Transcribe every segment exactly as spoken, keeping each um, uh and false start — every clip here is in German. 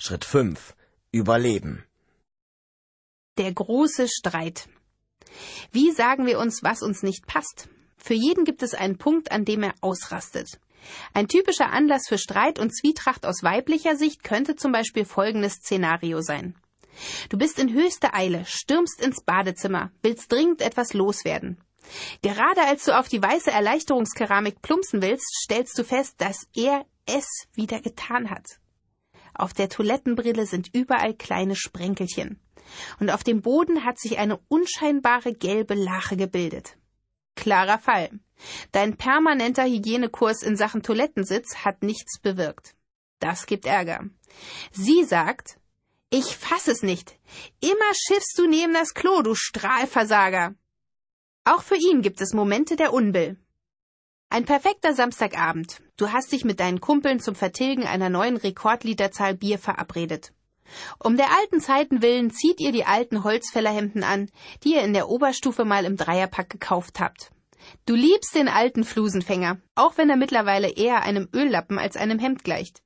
Schritt fünf. Überleben. Der große Streit. Wie sagen wir uns, was uns nicht passt? Für jeden gibt es einen Punkt, an dem er ausrastet. Ein typischer Anlass für Streit und Zwietracht aus weiblicher Sicht könnte zum Beispiel folgendes Szenario sein. Du bist in höchster Eile, stürmst ins Badezimmer, willst dringend etwas loswerden. Gerade als du auf die weiße Erleichterungskeramik plumpsen willst, stellst du fest, dass er es wieder getan hat. Auf der Toilettenbrille sind überall kleine Sprenkelchen. Und auf dem Boden hat sich eine unscheinbare gelbe Lache gebildet. Klarer Fall. Dein permanenter Hygienekurs in Sachen Toilettensitz hat nichts bewirkt. Das gibt Ärger. Sie sagt, ich fass es nicht. Immer schiffst du neben das Klo, du Strahlversager. Auch für ihn gibt es Momente der Unbill. Ein perfekter Samstagabend. Du hast dich mit deinen Kumpeln zum Vertilgen einer neuen Rekordliterzahl Bier verabredet. Um der alten Zeiten willen zieht ihr die alten Holzfällerhemden an, die ihr in der Oberstufe mal im Dreierpack gekauft habt. Du liebst den alten Flusenfänger, auch wenn er mittlerweile eher einem Öllappen als einem Hemd gleicht.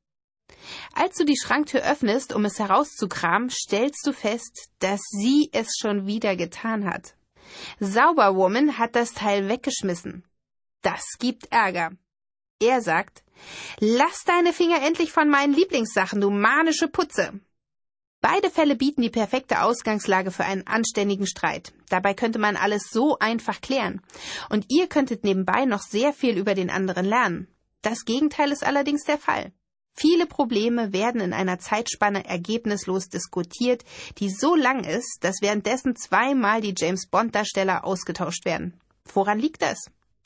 Als du die Schranktür öffnest, um es herauszukramen, stellst du fest, dass sie es schon wieder getan hat. Sauberwoman hat das Teil weggeschmissen. Das gibt Ärger. Er sagt, lass deine Finger endlich von meinen Lieblingssachen, du manische Putze. Beide Fälle bieten die perfekte Ausgangslage für einen anständigen Streit. Dabei könnte man alles so einfach klären. Und ihr könntet nebenbei noch sehr viel über den anderen lernen. Das Gegenteil ist allerdings der Fall. Viele Probleme werden in einer Zeitspanne ergebnislos diskutiert, die so lang ist, dass währenddessen zweimal die James-Bond-Darsteller ausgetauscht werden. Woran liegt das?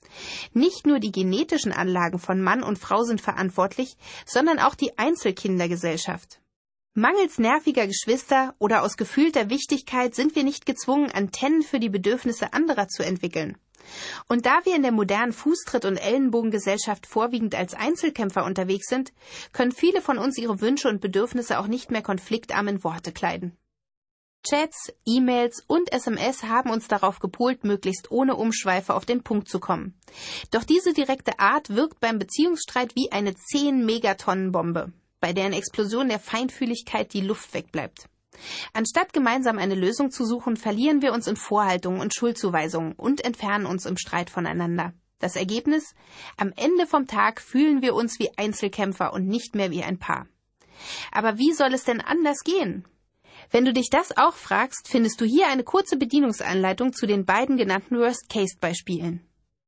Nicht nur die genetischen Anlagen von Mann und Frau sind verantwortlich, sondern auch die Einzelkindergesellschaft. Mangels nerviger Geschwister oder aus gefühlter Wichtigkeit sind wir nicht gezwungen, Antennen für die Bedürfnisse anderer zu entwickeln. Und da wir in der modernen Fußtritt- und Ellenbogengesellschaft vorwiegend als Einzelkämpfer unterwegs sind, können viele von uns ihre Wünsche und Bedürfnisse auch nicht mehr konfliktarm in Worte kleiden. Chats, E-Mails und S M S haben uns darauf gepolt, möglichst ohne Umschweife auf den Punkt zu kommen. Doch diese direkte Art wirkt beim Beziehungsstreit wie eine zehn Megatonnen Bombe, bei deren Explosion der Feinfühligkeit die Luft wegbleibt. Anstatt gemeinsam eine Lösung zu suchen, verlieren wir uns in Vorhaltungen und Schuldzuweisungen und entfernen uns im Streit voneinander. Das Ergebnis? Am Ende vom Tag fühlen wir uns wie Einzelkämpfer und nicht mehr wie ein Paar. Aber wie soll es denn anders gehen? Wenn du dich das auch fragst, findest du hier eine kurze Bedienungsanleitung zu den beiden genannten Worst-Case-Beispielen.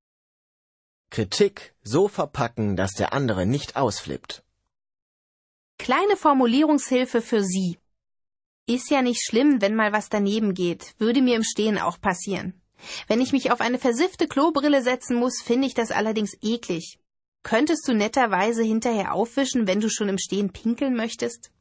Kritik so verpacken, dass der andere nicht ausflippt. Kleine Formulierungshilfe für Sie. Ist ja nicht schlimm, wenn mal was daneben geht. Würde mir im Stehen auch passieren. Wenn ich mich auf eine versiffte Klobrille setzen muss, finde ich das allerdings eklig. Könntest du netterweise hinterher aufwischen, wenn du schon im Stehen pinkeln möchtest?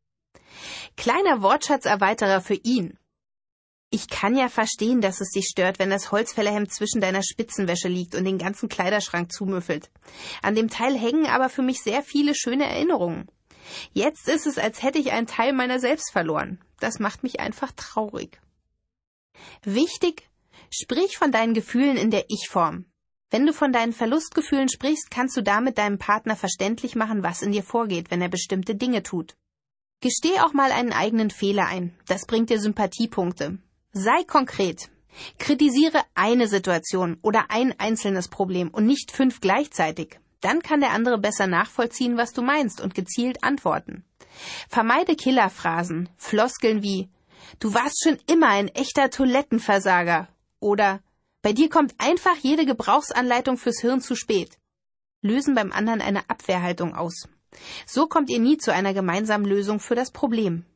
Kleiner Wortschatzerweiterer für ihn. Ich kann ja verstehen, dass es dich stört, wenn das Holzfällerhemd zwischen deiner Spitzenwäsche liegt und den ganzen Kleiderschrank zumüffelt. An dem Teil hängen aber für mich sehr viele schöne Erinnerungen. Jetzt ist es, als hätte ich einen Teil meiner selbst verloren. Das macht mich einfach traurig. Wichtig, sprich von deinen Gefühlen in der Ich-Form. Wenn du von deinen Verlustgefühlen sprichst, kannst du damit deinem Partner verständlich machen, was in dir vorgeht, wenn er bestimmte Dinge tut. Gesteh auch mal einen eigenen Fehler ein. Das bringt dir Sympathiepunkte. Sei konkret. Kritisiere eine Situation oder ein einzelnes Problem und nicht fünf gleichzeitig. Dann kann der andere besser nachvollziehen, was du meinst und gezielt antworten. Vermeide Killerphrasen, Floskeln wie »Du warst schon immer ein echter Toilettenversager« oder »Bei dir kommt einfach jede Gebrauchsanleitung fürs Hirn zu spät«. Lösen beim anderen eine Abwehrhaltung aus. So kommt ihr nie zu einer gemeinsamen Lösung für das Problem.